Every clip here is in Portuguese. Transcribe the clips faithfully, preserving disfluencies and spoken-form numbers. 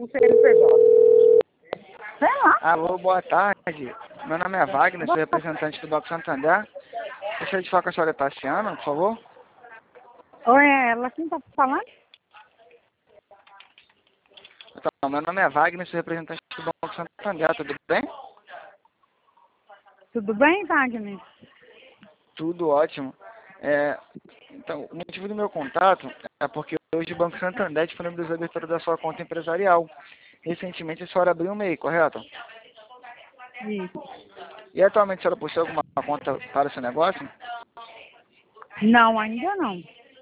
o C N P J. Sei lá. Alô, boa tarde. Meu nome é Wagner, sou Boa- representante do Banco Santander. Gostaria de falar com a senhora Tassiana, por favor. Oi, é ela quem tá falando? Então, meu nome é Wagner, sou representante do Banco Santander, tudo bem? Tudo bem, Wagner? Tudo ótimo. É, então, o motivo do meu contato é porque hoje o Banco Santander disponibilizou a abertura da sua conta empresarial. Recentemente a senhora abriu um MEI, correto? Isso. E atualmente a senhora possui alguma conta para o seu negócio? Não, ainda não.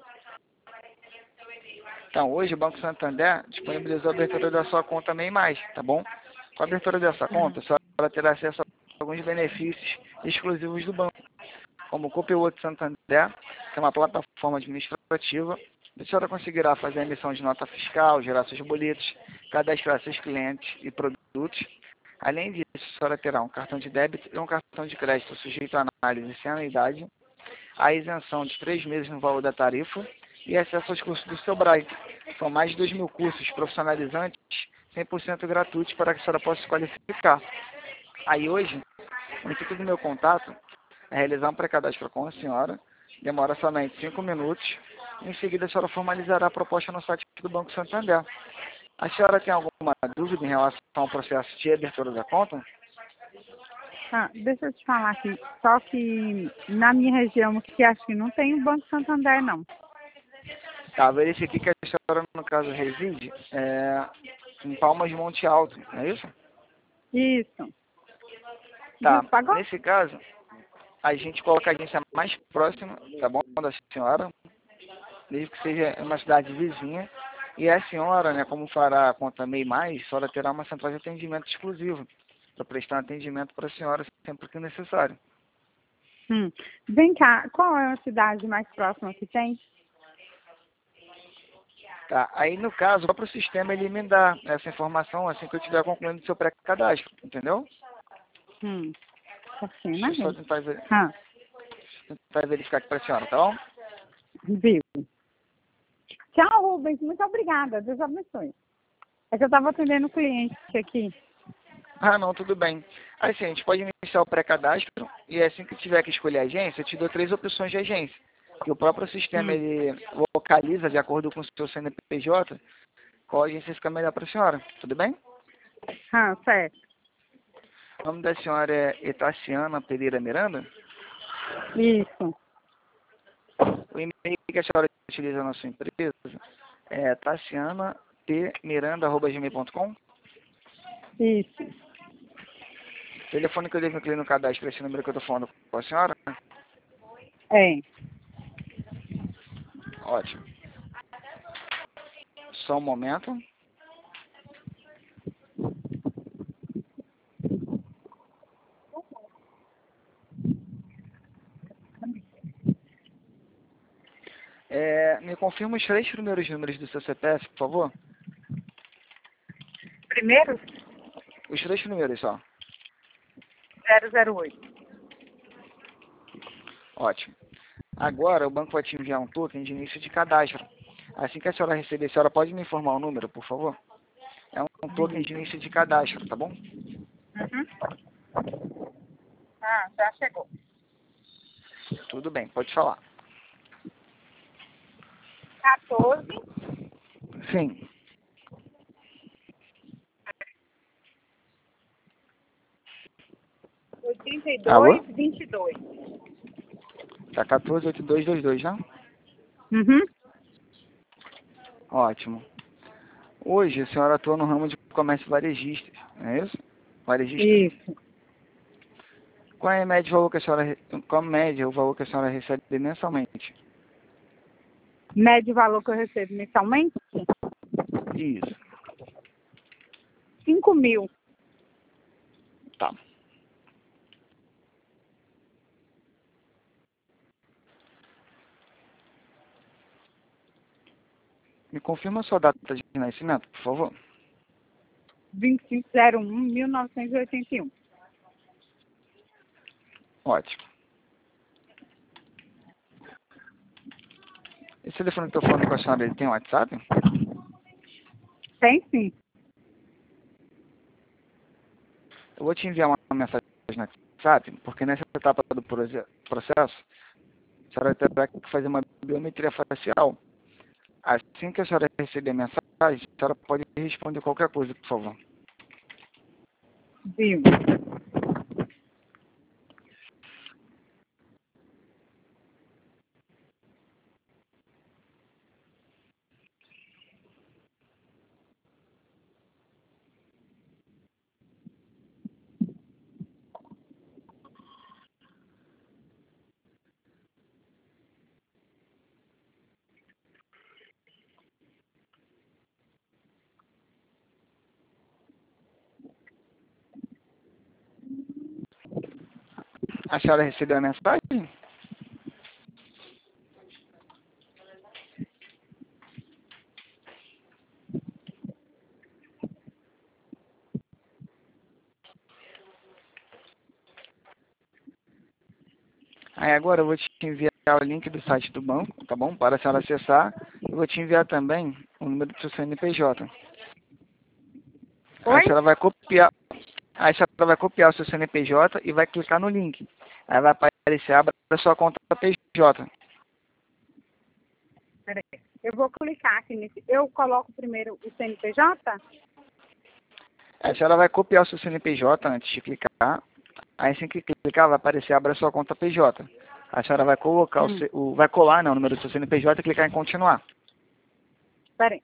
Então, hoje o Banco Santander disponibilizou a abertura da sua conta MEI Mais, tá bom? Com a abertura dessa conta, a senhora terá acesso a alguns benefícios exclusivos do banco, como o Copilot Santander, que é uma plataforma administrativa. A senhora conseguirá fazer a emissão de nota fiscal, gerar seus boletos, cadastrar seus clientes e produtos. Além disso, a senhora terá um cartão de débito e um cartão de crédito sujeito à análise sem anuidade, a isenção de três meses no valor da tarifa e acesso aos cursos do Sebrae. São mais de dois mil cursos profissionalizantes, cem por cento gratuitos, para que a senhora possa se qualificar. Aí hoje, o intuito do meu contato é realizar um pré-cadastro com a senhora, demora somente cinco minutos, e em seguida a senhora formalizará a proposta no site do Banco Santander. A senhora tem alguma dúvida em relação ao processo de abertura da conta? Ah, deixa eu te falar aqui. Só que na minha região, que acho que não tem o Banco Santander, não. Tá, verifique que a senhora, no caso, reside é, em Palmas de Monte Alto, não é isso? Isso. Tá, Grupo Pagou? nesse caso, a gente coloca a agência mais próxima, tá bom, da senhora, mesmo que seja uma cidade vizinha, e a senhora, né, como fará a conta MEI Mais, a senhora terá uma central de atendimento exclusiva, para prestar atendimento para a senhora sempre que necessário. Hum. Vem cá, qual é a cidade mais próxima que tem? Tá, aí no caso, o próprio sistema ele me dá essa informação assim que eu estiver concluindo o seu pré-cadastro, entendeu? Hum. Assim, Deixa eu só imagina. tentar, ver, Ah, tentar verificar aqui para a senhora, tá bom? viu. Tchau, Rubens. Muito obrigada. Deus abençoe. É que eu estava atendendo o cliente aqui. Ah, não, tudo bem. Assim, a gente pode iniciar o pré-cadastro e assim que tiver que escolher a agência, eu te dou três opções de agência. Que o próprio sistema Hum. ele localiza de acordo com o seu C N P J qual agência fica melhor para a senhora, tudo bem? Ah, certo. O nome da senhora é Etaciana Pereira Miranda. Isso. O e-mail que a senhora utiliza na sua empresa é taciana t miranda arroba gmail ponto com. Isso. O telefone que eu devo incluir no cadastro é esse número que eu estou falando com a senhora? É. Ótimo. Só um momento. É, me confirma os três primeiros números do seu C P F, por favor? Primeiro, Os três primeiros só. zero zero oito. Ótimo. Agora o banco vai te enviar um token de início de cadastro. Assim que a senhora receber, a senhora pode me informar o número, por favor? É um token de início de cadastro, tá bom? Uhum. Ah, já chegou. Tudo bem, pode falar. quatorze, Sim. oitenta e Alô? dois, vinte e dois. Tá quatorze oito dois dois dois, né? Uhum. Ótimo. Hoje a senhora atua no ramo de comércio varejista, não é isso? Varejista. Isso. Qual é a média, o valor que a senhora, re- qual a média o valor que a senhora recebe mensalmente? Médio valor que eu recebo mensalmente? Isso. Cinco mil. Tá. Me confirma a sua data de nascimento, por favor. vinte e cinco zero um, mil novecentos e oitenta e um. Ótimo. Esse telefone que eu tô falando com a senhora, ele tem WhatsApp? Tem sim. eu vou te enviar uma mensagem no WhatsApp, porque nessa etapa do proce- processo, a senhora terá que fazer uma biometria facial. Assim que a senhora receber a mensagem, a senhora pode responder qualquer coisa, por favor. Viu? A senhora recebeu a mensagem? Aí agora eu vou te enviar o link do site do banco, tá bom? Para a senhora acessar. Eu vou te enviar também o número do seu C N P J. Aí Oi? a senhora vai copiar, aí a senhora vai copiar o seu C N P J e vai clicar no link. Aí vai aparecer, abra a sua conta P J. Peraí. Eu vou clicar aqui nesse. Eu coloco primeiro o C N P J? Aí a senhora vai copiar o seu C N P J antes de clicar. Aí assim que clicar vai aparecer, abra a sua conta P J. A senhora vai colocar Hum. o, seu- o vai colar, né, o número do seu C N P J e clicar em continuar. Peraí.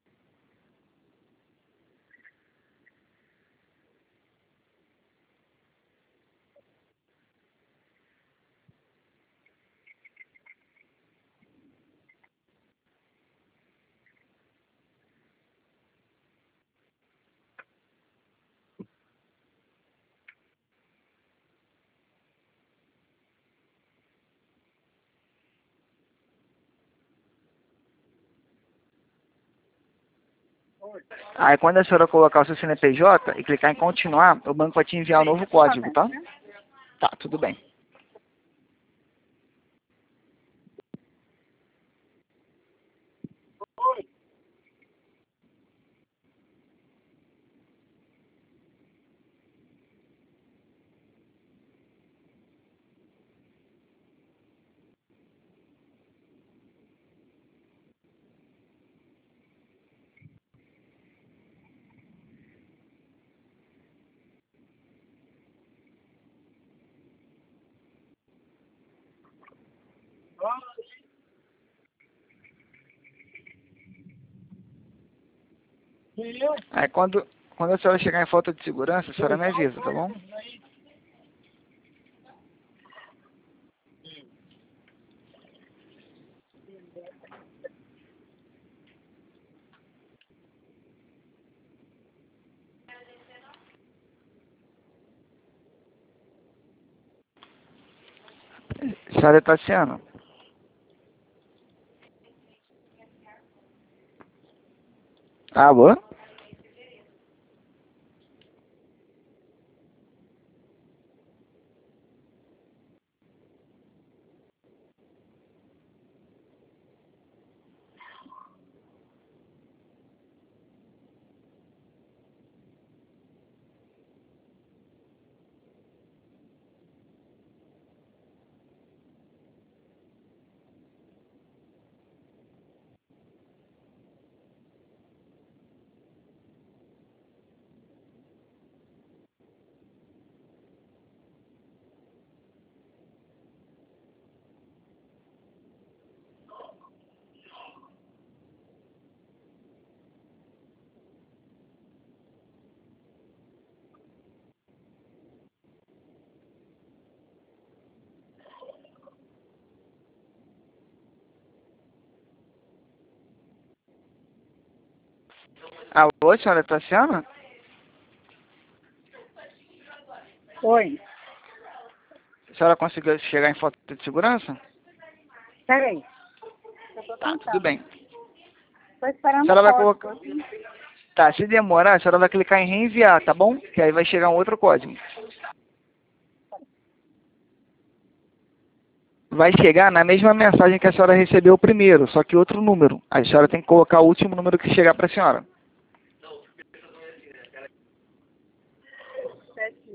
Aí quando a senhora colocar o seu C N P J e clicar em continuar, o banco vai te enviar um novo código, tá? Tá, tudo bem. Aí quando, quando a senhora chegar em falta de segurança, a senhora me avisa, tá bom? Senhora Tassiana. Alô? Alô, senhora Tassiana? Oi. A senhora conseguiu chegar em falta de segurança? Peraí. Eu tô Tá, tudo tentando. bem. Tô A esperando senhora o vai código. colocar... Tá, se demorar, a senhora vai clicar em reenviar, tá bom? Que aí vai chegar um outro código. Vai chegar na mesma mensagem que a senhora recebeu primeiro, só que outro número. A senhora tem que colocar o último número que chegar para a senhora.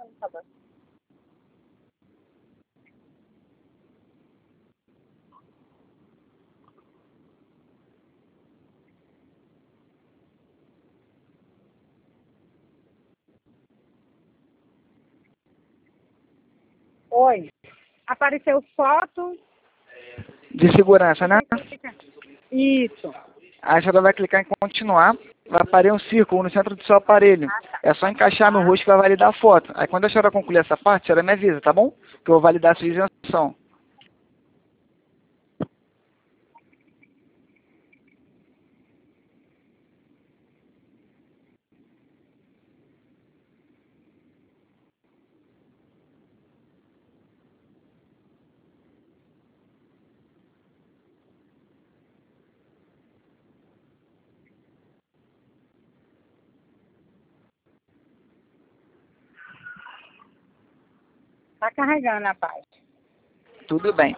Oi. Apareceu foto. De segurança, né? Isso. Aí a senhora vai clicar em continuar, vai aparecer um círculo no centro do seu aparelho. É só encaixar no rosto que vai validar a foto. Aí quando a senhora concluir essa parte, a senhora me avisa, tá bom? Que eu vou validar a sua isenção. Tá carregando a página. Tudo bem.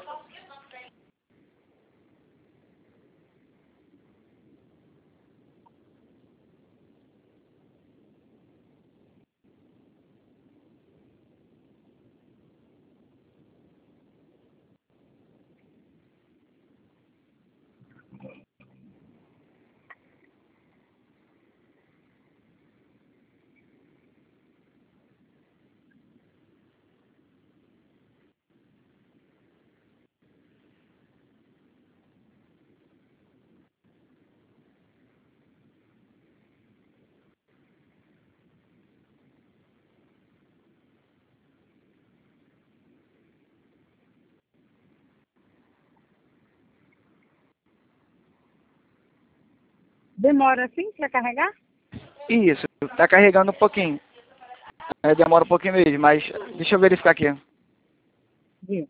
Demora assim pra carregar? Isso, tá carregando um pouquinho. É, demora um pouquinho mesmo, mas deixa eu verificar aqui. Viu?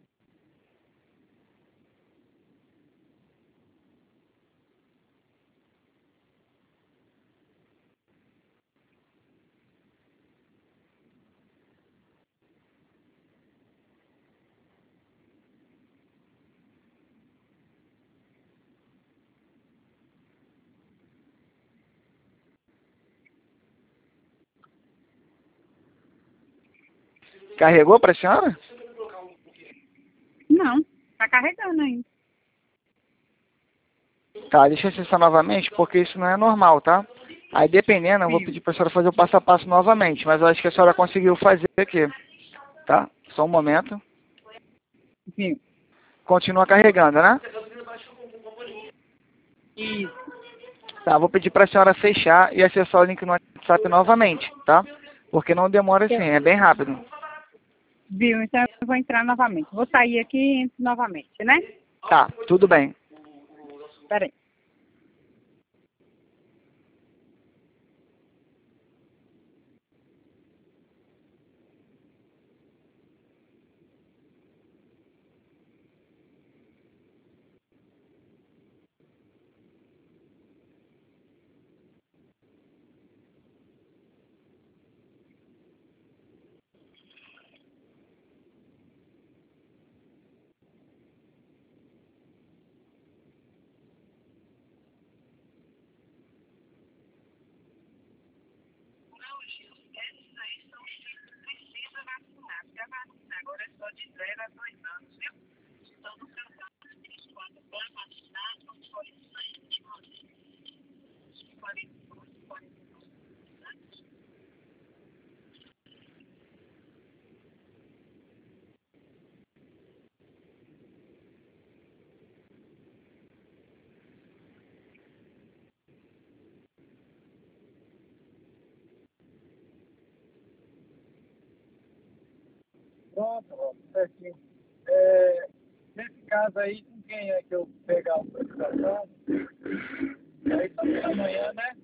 Carregou pra senhora? Não. Tá carregando ainda. Tá, deixa eu acessar novamente, porque isso não é normal, tá? Aí dependendo, eu vou Viu? pedir pra senhora fazer o passo a passo novamente, mas eu acho que a senhora conseguiu fazer aqui, tá? Só um momento. Viu? Continua carregando, né? Isso. Tá, vou pedir pra senhora fechar e acessar o link no WhatsApp novamente, tá? Porque não demora assim, é bem rápido. Viu? Então eu vou entrar novamente. Vou sair aqui e entro novamente, né? Tá, tudo bem. Peraí. Pronto, ó, certinho. É, nesse caso aí, com quem é que eu pegar a autorização? Aí também amanhã, né?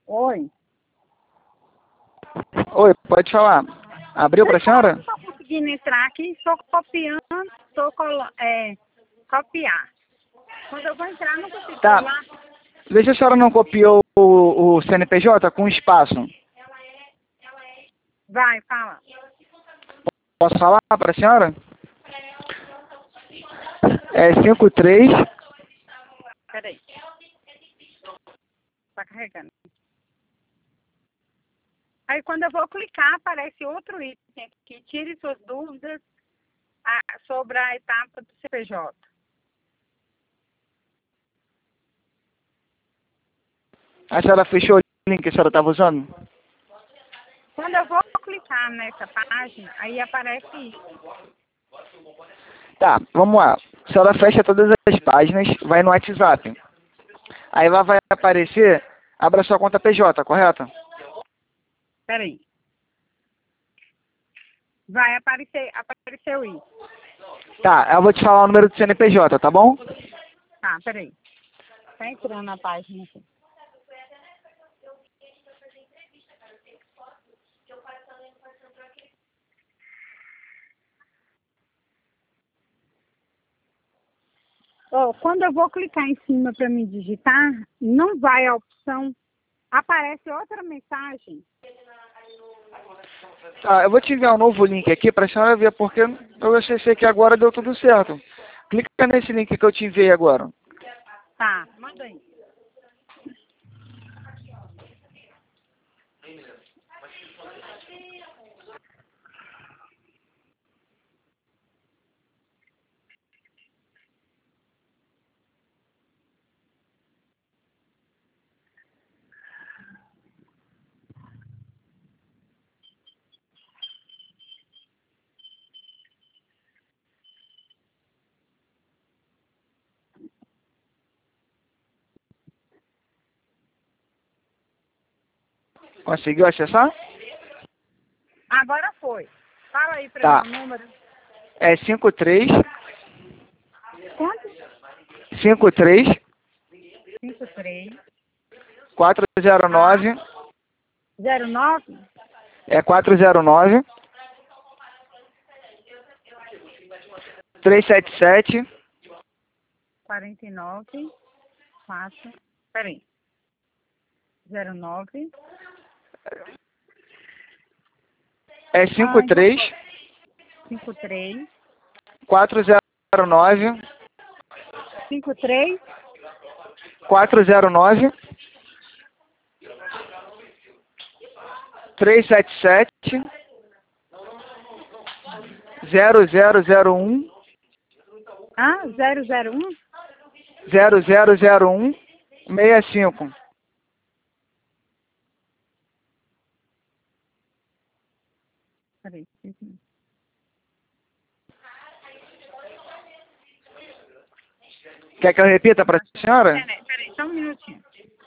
Oi. Oi, pode falar. Abriu para a senhora? Não estou conseguindo entrar aqui, estou copiando, estou colo é, copiar. Quando eu vou entrar, não consigo Tá. colar. Vê se a senhora não copiou o, o C N P J com espaço. Vai, fala. Posso falar para a senhora? É cinco três. Peraí. Tá carregando. Aí quando eu vou clicar, aparece outro item que tire suas dúvidas a, sobre a etapa do C P J. A senhora fechou o link que a senhora estava usando? Quando eu vou clicar nessa página, aí aparece isso. Tá, vamos lá. A senhora fecha todas as páginas, vai no WhatsApp. Aí lá vai aparecer, abra sua conta P J, correto? Peraí. Vai aparecer, apareceu isso. Tá, eu vou te falar o número do C N P J, tá bom? Tá, peraí. Tá entrando na página aqui. Oh, quando eu vou clicar em cima para me digitar, não vai a opção, aparece outra mensagem. Tá, eu vou te enviar um novo link aqui para a senhora ver, porque eu acessei aqui agora deu tudo certo. Clica nesse link que eu te enviei agora. Tá, manda aí. Conseguiu acessar? Agora foi. Fala aí para Tá. mim o número. É cinco três Quanto? cinco três cinco três quatro zero nove zero nove é quatro zero nove três sete sete quarenta e nove quatro. Peraí. zero nove é cinco três cinco três quatro zero nove cinco três quatro zero nove três sete sete zero zero zero um ah, zero zero um. zero zero zero um seis cinco. Peraí. Quer que eu repita para a senhora? Peraí, peraí, só um minutinho.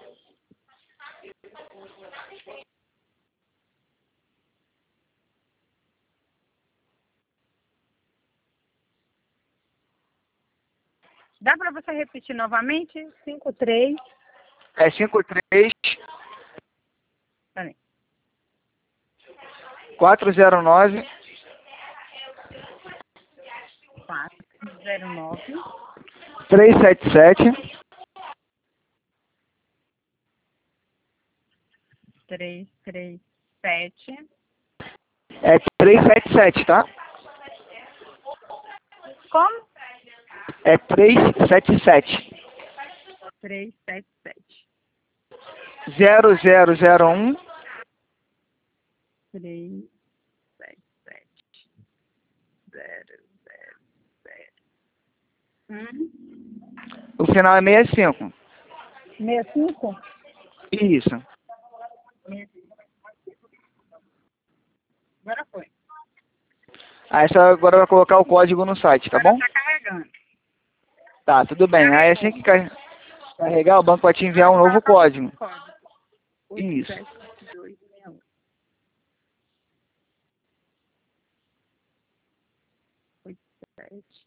Dá para você repetir novamente? cinco três. É cinco três Peraí. quatro zero nove quatro zero nove três sete sete três três sete. é três sete sete, tá? Como? É três sete sete três sete sete. zero zero zero um três sete sete. zero zero zero. Hum? O final é sessenta e cinco. sessenta e cinco? Isso. Agora foi. Aí você agora vai colocar o código no site, tá Agora bom? tá carregando. Tá, tudo bem. Aí assim que car- carregar, o banco vai te enviar um novo código. Isso. oito sete dois seis um. oito sete.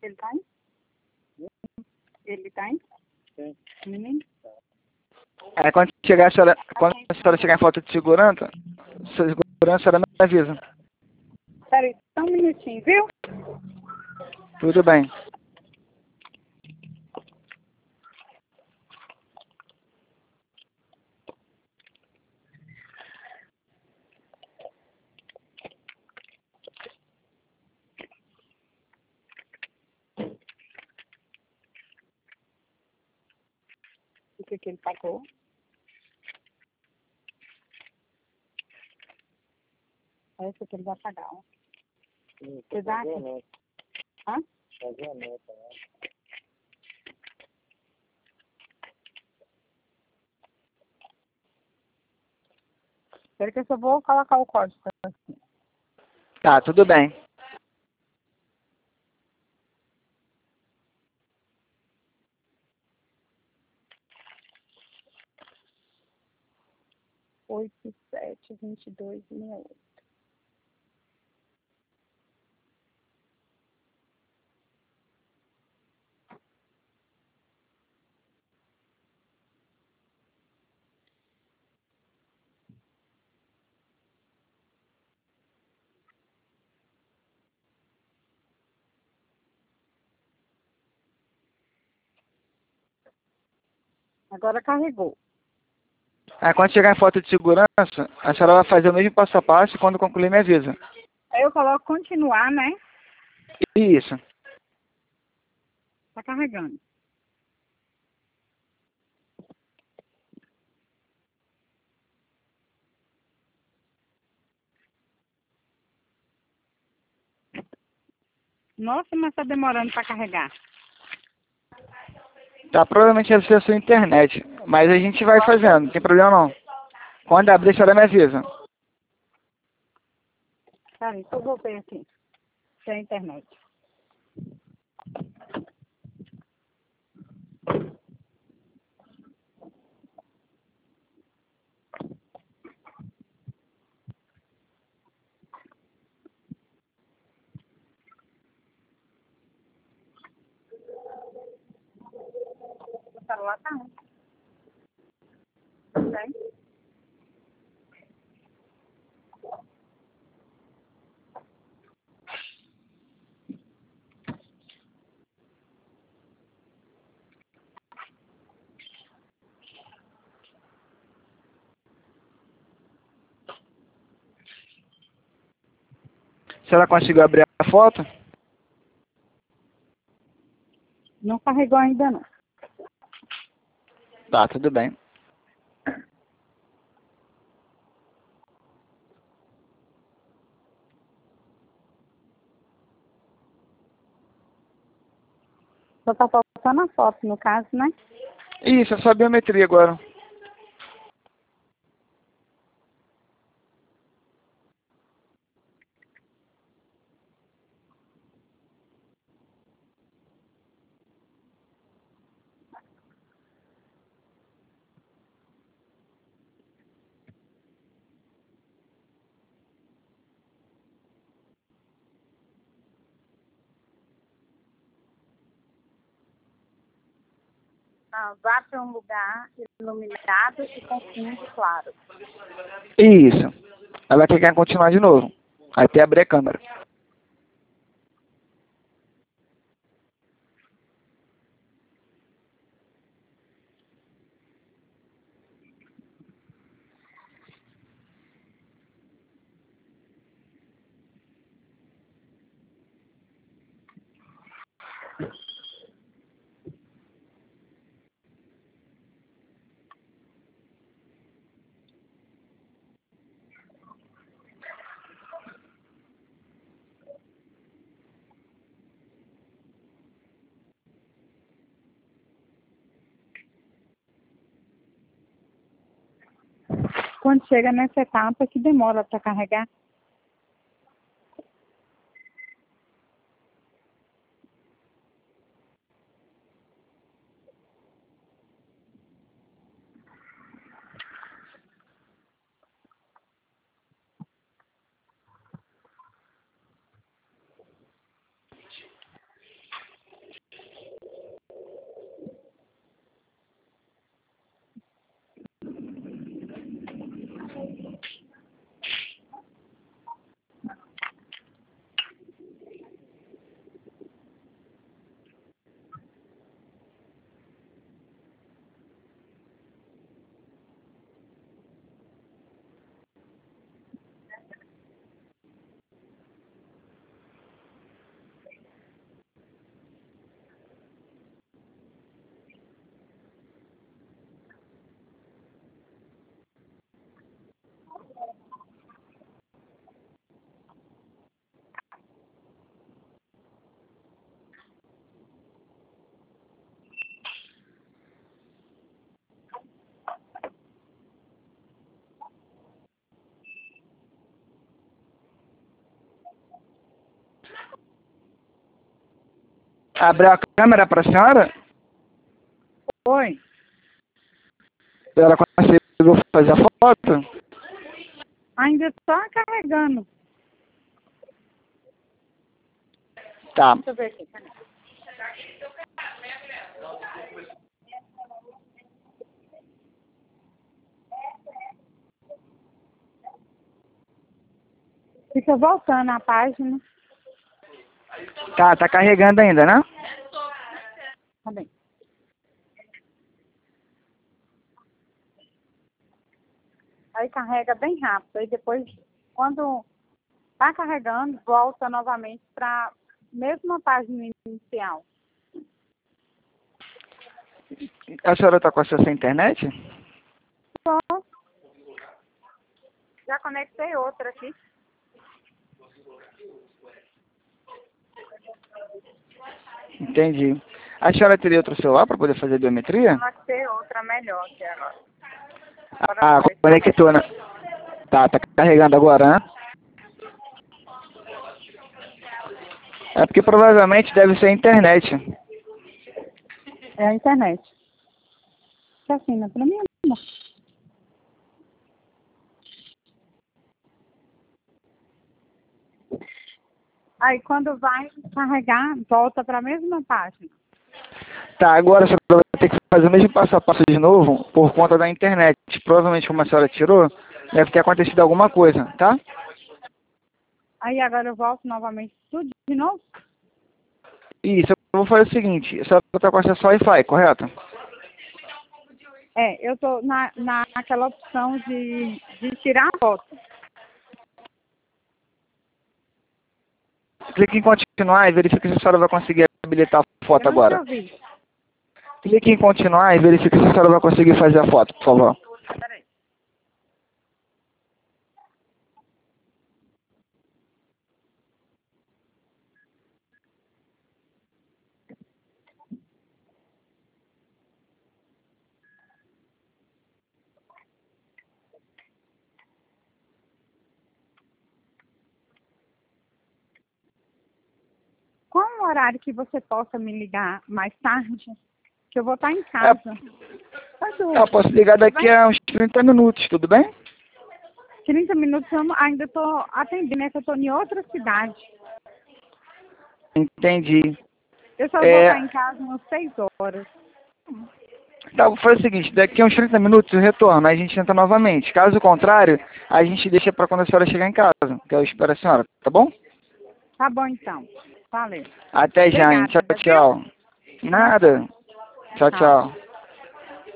Ele tá aí? Ele tá aí? Sim. Menino? Aí quando chegar a senhora, quando a senhora chegar em falta de segurança, segurança, a senhora me avisa. Peraí, só um minutinho, viu? Tudo bem. O que que ele pagou? É isso que ele vai pagar, ó. Vocês acham? Hã? Fazer a nota, né? Espera que eu só vou colocar o código. Tá, tudo bem. oito, sete, vinte e dois, sessenta e oito. Agora carregou. Aí quando chegar em falta de segurança, a senhora vai fazer o mesmo passo a passo e quando concluir me avisa. Aí eu coloco continuar, né? Isso. Tá carregando. Nossa, mas tá demorando pra carregar. Tá, provavelmente deve ser a sua internet. Mas a gente vai fazendo, não tem problema não. Quando abrir, a senhora me avisa. Peraí, eu voltei aqui. Sem a internet. O celular tá on. Tem? Se ela conseguiu abrir a foto, Não carregou ainda não. tá, tudo bem. Só tá faltando a foto, no caso, né? Isso, é só biometria agora. Ah, vá para um lugar iluminado e com fundo claro. Isso. Ela quer continuar de novo. Até abrir a câmera. Quando chega nessa etapa que demora para carregar. Abriu a câmera para a senhora? Oi. Ela conseguiu fazer a foto? Ainda está carregando. Tá. Deixa eu ver aqui. Peraí. Fica voltando a página. Tá, tá carregando ainda, né? Tá bem. Aí carrega bem rápido. Aí depois, quando tá carregando, volta novamente para a mesma página inicial. A senhora tá com acesso à internet? Só. Já conectei outra aqui. Entendi. A senhora teria outro celular para poder fazer a biometria? Conectei outra melhor aqui agora. Ah, conectou, né? Tá, tá carregando agora, né? É porque provavelmente deve ser a internet. É a internet. Você assina pra mim, amor? Aí quando vai carregar, volta para a mesma página. Tá, agora a senhora vai ter que fazer o mesmo passo a passo de novo por conta da internet. Provavelmente como a senhora tirou, deve ter acontecido alguma coisa, tá? Aí agora eu volto novamente tudo de novo? Isso, eu vou fazer o seguinte, a senhora está com acesso ao Wi-Fi, correto? É, eu tô na, naquela opção de, de tirar a foto. Clique em continuar e verifique se a senhora vai conseguir habilitar a foto Eu não te agora. ouvi. Clique em continuar e verifique se a senhora vai conseguir fazer a foto, por favor. Peraí. Qual o horário que você possa me ligar mais tarde? Que eu vou estar em casa. Mas o- Eu posso ligar daqui a uns trinta minutos, tudo bem? trinta minutos eu não- ainda estou atendendo, né? Que eu estou em outra cidade. Entendi. Eu só É. vou estar em casa umas seis horas. Tá, vou fazer o seguinte, daqui a uns trinta minutos eu retorno, aí a gente tenta novamente. Caso contrário, a gente deixa para quando a senhora chegar em casa, que eu espero a senhora, tá bom? Tá bom, então. Valeu. Até já, hein? Tchau, Obrigada, viu? tchau. Nada. Tchau, Tchau. tchau.